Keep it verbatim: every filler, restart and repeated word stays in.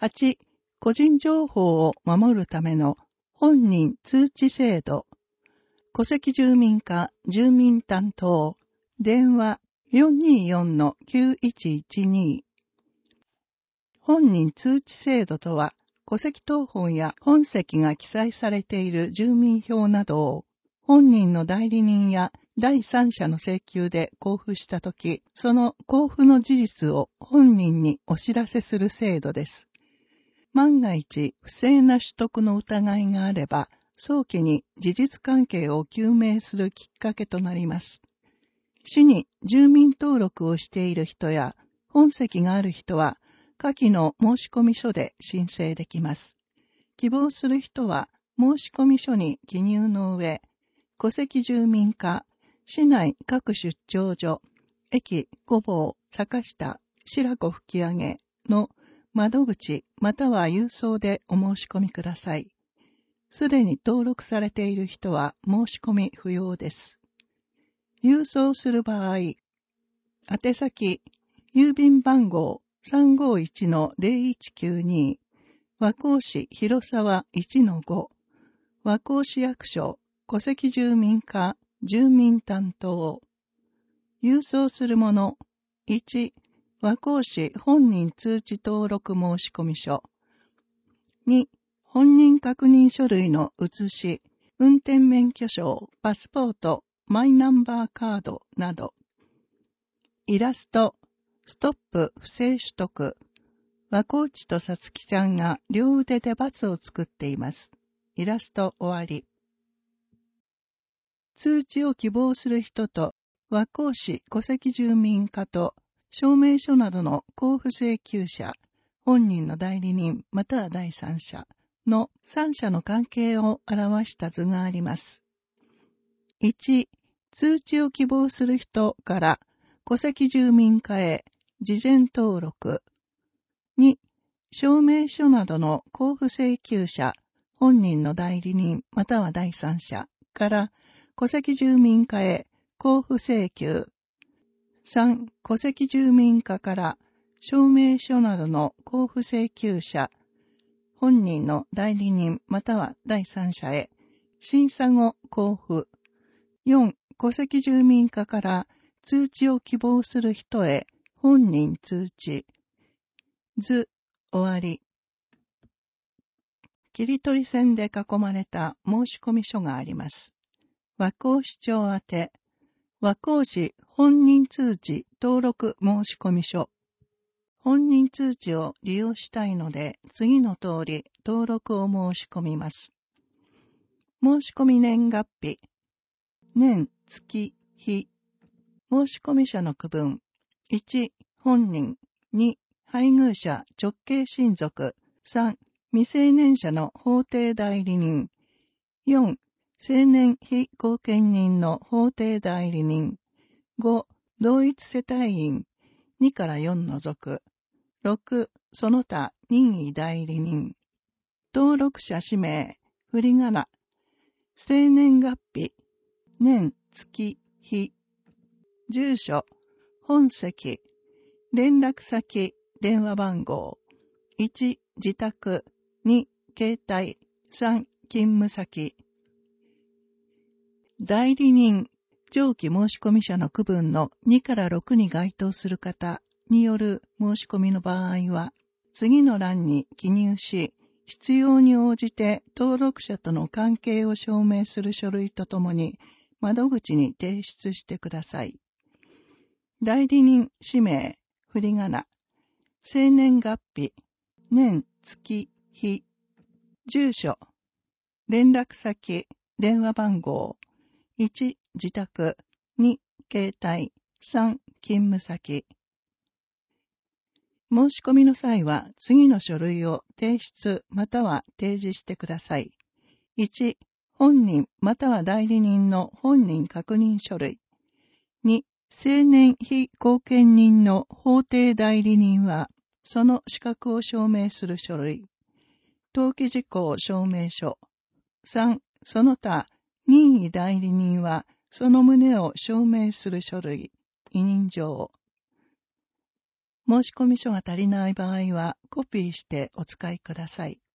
はち、個人情報を守るための本人通知制度。戸籍住民課住民担当。電話 よんにーよんのきゅういちいちに。本人通知制度とは、戸籍謄本や本籍が記載されている住民票などを、本人の代理人や第三者の請求で交付したとき、その交付の事実を本人にお知らせする制度です。万が一、不正な取得の疑いがあれば、早期に事実関係を究明するきっかけとなります。市に住民登録をしている人や、本籍がある人は、下記の申込書で申請できます。希望する人は、申込書に記入の上、戸籍住民課、市内各出張所、駅五房、坂下、白子吹上の窓口または郵送でお申し込みください。すでに登録されている人は申し込み不要です。郵送する場合、宛先、郵便番号 さんごいちのゼロいちきゅうに、和光市広沢 いちのご、和光市役所戸籍住民課住民担当。郵送するもの、いち、和光市本人通知登録申込書。に、本人確認書類の写し、運転免許証、パスポート、マイナンバーカードなど。イラスト、ストップ不正取得。和光地とさつきちゃんが両腕でバツを作っています。イラスト終わり。通知を希望する人と、和光市戸籍住民課と、証明書などの交付請求者、本人の代理人または第三者の三者の関係を表した図があります。いち、通知を希望する人から戸籍住民課へ事前登録。に、証明書などの交付請求者、本人の代理人または第三者から戸籍住民課へ交付請求。さん、戸籍住民課から証明書などの交付請求者、本人の代理人または第三者へ審査後交付。よん、戸籍住民課から通知を希望する人へ本人通知。図、終わり。切り取り線で囲まれた申込書があります。和光市長宛て、和光市本人通知登録申込書。本人通知を利用したいので、次の通り登録を申し込みます。申込年月日、年、月、日。申込者の区分。いち、本人。に、配偶者直系親族。さん、未成年者の法定代理人。よん、成年非後見人の法定代理人。ご、同一世帯員。にからよん除く。ろく、その他任意代理人。登録者氏名、振り仮名。生年月日、年、月、日。住所、本籍。連絡先、電話番号。いち、自宅。に、携帯。さん、勤務先。代理人、上記申込者の区分のにからろくに該当する方による申し込みの場合は、次の欄に記入し、必要に応じて登録者との関係を証明する書類とともに窓口に提出してください。代理人氏名、振り仮名、生年月日、年、月、日、住所、連絡先、電話番号、いち、自宅、に、携帯、さん、勤務先。申し込みの際は次の書類を提出または提示してください。いち、本人または代理人の本人確認書類。に、成年非後見人の法定代理人はその資格を証明する書類。登記事項証明書。さん、その他任意代理人はその旨を証明する書類。委任状。 申込書が足りない場合はコピーしてお使いください。